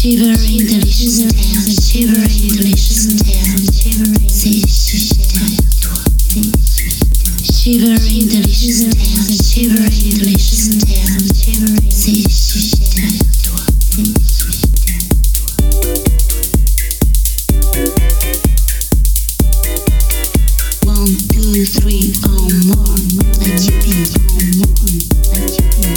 Shivering delicious terre, shivering delicious terre, c'est juste derrière toi. Shivering delicious terre, shivering delicious terre, c'est juste derrière toi. One, two, three, or more, like you be, like you be.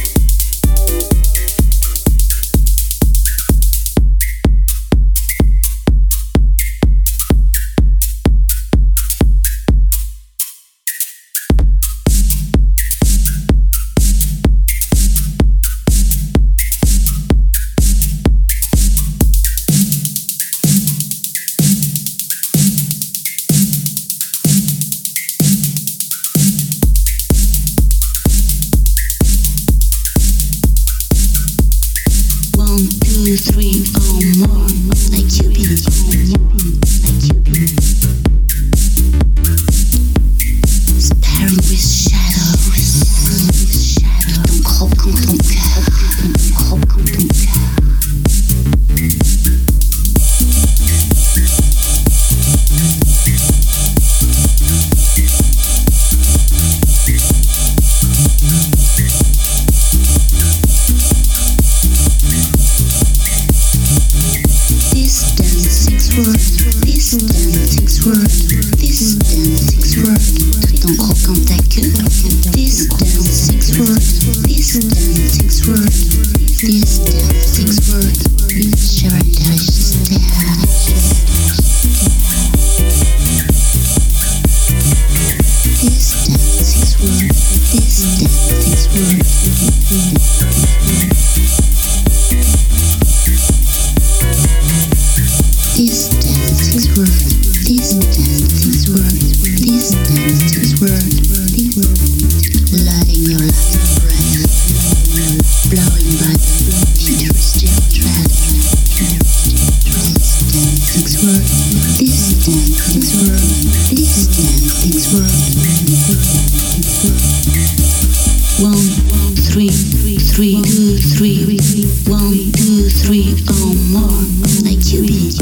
One, two, three, or more, like you be, like you be. Sparing with shadows, ton croquant ton cœur, ton croquant ton cœur. This dancing's word, this dancing's word, tout en croquant ta queue. This dancing's word, this dancing's word, this dancing's word, sur un delicious terre. This dancing's word, this dancing's word. This dancing's word, this dancing's word, this dancing's word, letting your last breath, blowing by the futuristic dread. This dancing's word, this dancing's word, this dancing's word. 1, 3, 3, 2, 3, 1, 2, 3, or more, like you be.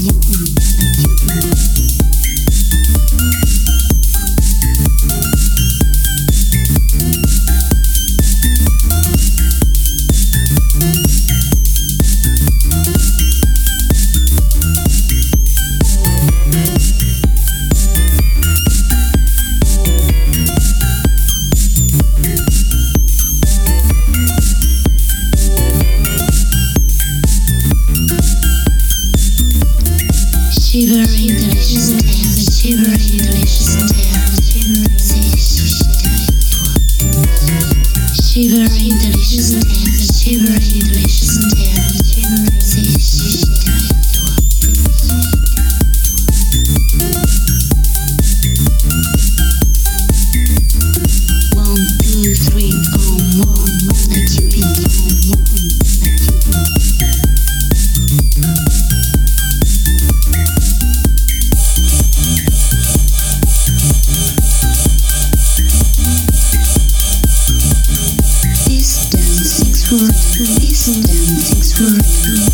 Shivering delicious terre, shivering delicious terre, c'est juste derrière toi. Shivering delicious terre, shivering delicious terre, c'est juste derrière toi. One, two, three, or more, like you be, like you be. This dancing's word, this dancing's word,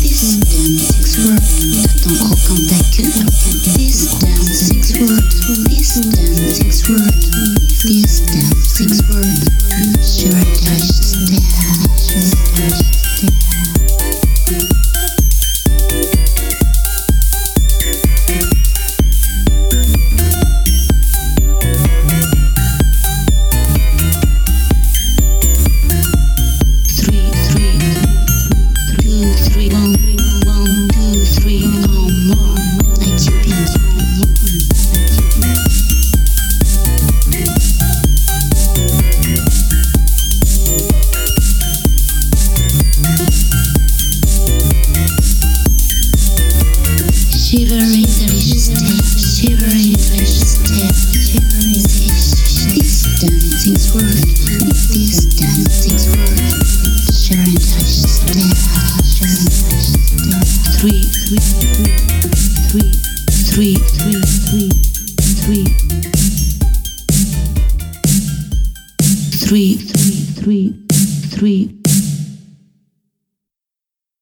tout en croquant ta queue. This dancing's word, this dancing's word, this dancing's word, sur un delicious terre. Shivering delicious terre, shivering delicious terre, this dancing's word, this dancing's word, shivering delicious terre. 3, 3, 3, 3, 3, 3, 3, 3, 3.